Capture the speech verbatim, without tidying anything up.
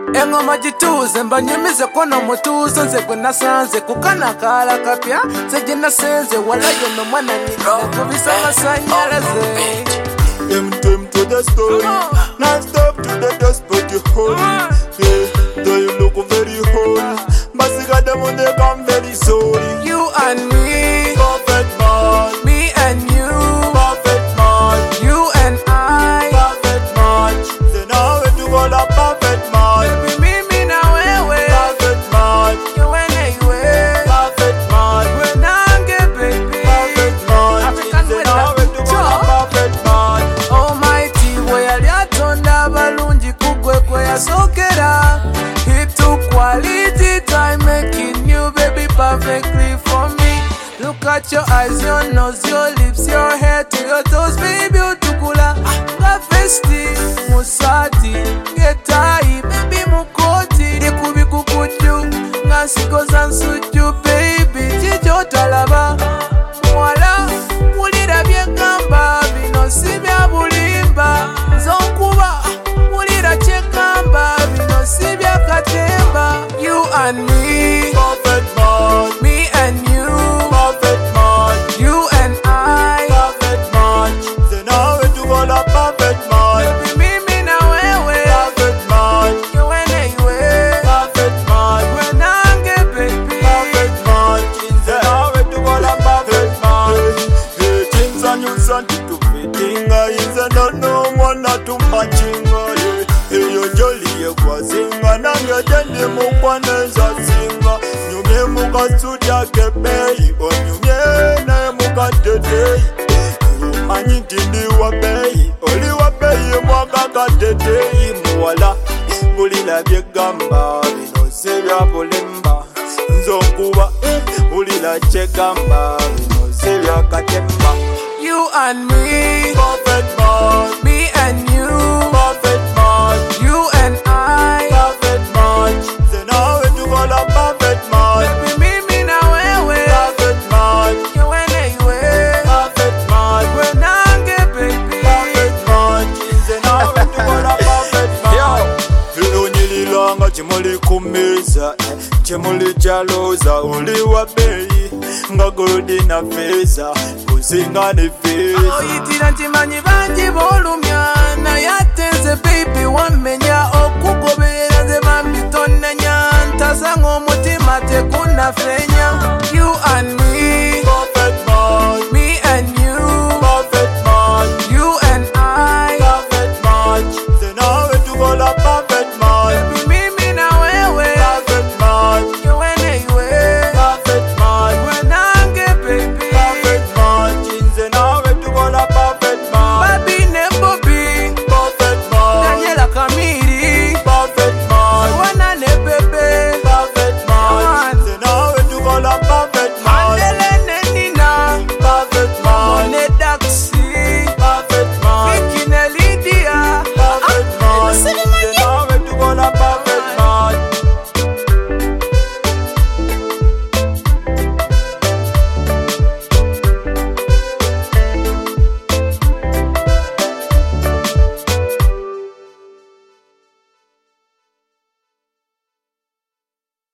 Engoma jituze mbanyimize kono mutuzo nze gwe nasanze kukana kala kapya nze gye nasenze walayo no mwana nina kubisa masanyalaze. M to the story, not stop to the dust but you hold it. Yeah, though you look very holy, but you got them when they come very sorry. You and me, perfect match. Me and you, perfect match. You and I, perfect match. Say now we do all a perfect match. Baby me me na wewe, perfect match. You and iwe, perfect match. We nange baby, perfect match. African say now we do all a perfect match. Almighty we yali atonda balungi kugwe kwe yasokera. He took quality time making you baby perfectly for me. Look at your eyes, your nose, your lips, your hair to your toes, baby utukula. Nga festi, musati, getai, baby mukoti. Dikubi kukuju, nga siko zansuju, baby chicho talaba. Mwala, mulira byengamba, bino si bya bulimba. Zonkuba, mulira chekamba, bino si bya katemba. You and me, perfect match. Me and you, perfect match. You and I, perfect match. Say now we do all a perfect match. baby me me na wewe, perfect match. you and iwe, perfect match. we nange baby, perfect match. Say now we do all a perfect match. Hey, things are new and to fitting. Inze no no one not too matching. Hey, yo jolly ye kwa singa nange jendi mukwaneza singa. Nyumye muka studia kebei, onyumye na muka tetei. Manyi tindi wa bei, oli wa bei mwaka katetei. Muwala, mulila byegamba, bino se bya bulimba. Nzonkuba, mulila chegamba, bino se bya katemba. you and me, Perfect match. Me and you, Perfect match. You and I, Perfect match. Say now we do all a perfect match. baby me me na wewe, Perfect match. you and iwe, Perfect match. we nange baby, Perfect match. Say now we do all a perfect match. Lino nyililanga chimuli kumeza, chimuli chaloza oli wa bei. Nga goldi na feza, kusinga ne feza. oyitira nti manyi bangi bolumya naye ate nze baby wamenya okugobe